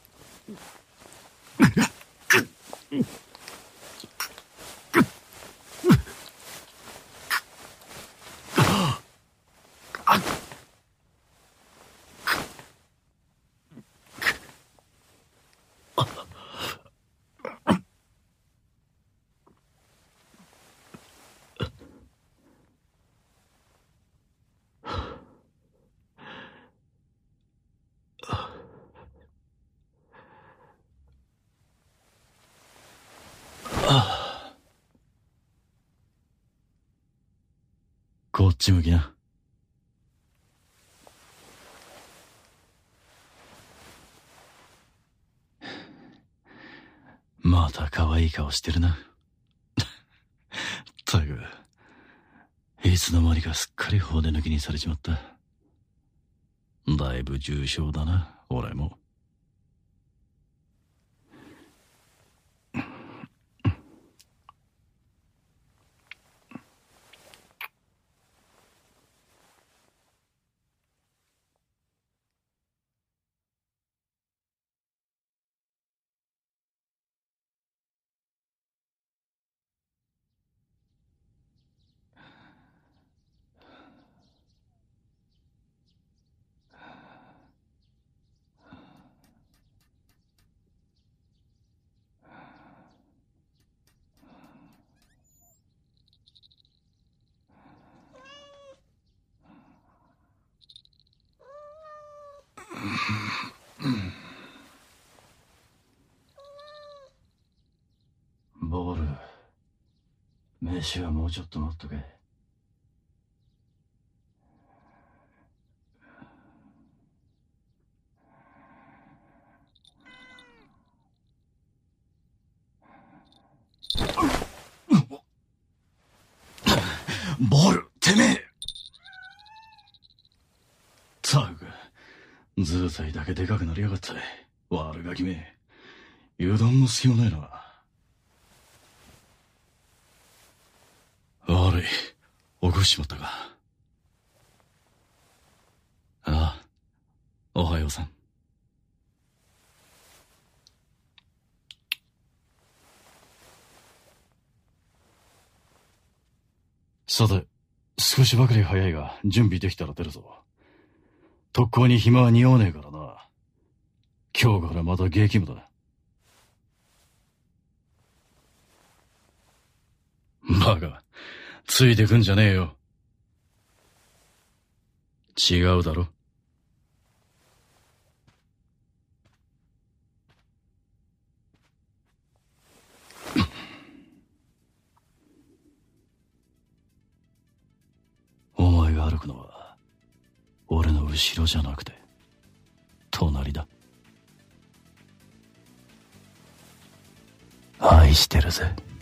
こっち向きな。また可愛い顔してるな。ったく、いつの間にかすっかり骨抜きにされちまった。だいぶ重傷だな、俺も。 ボール、飯はもうちょっと待っとけ。ボール、てめえ。ったく、図体だけでかくなりやがった。悪ガキめ、油断の隙もねえな。悪い、起こしちまったか。ああ、おはようさん。さて、少しばかり早いが、準備できたら出るぞ。特攻に暇は似合わねえからな。今日からまた激務だ。バカ、ついてくんじゃねえよ。違うだろ。お前が歩くのは、俺の後ろじゃなくて、隣だ。愛してるぜ。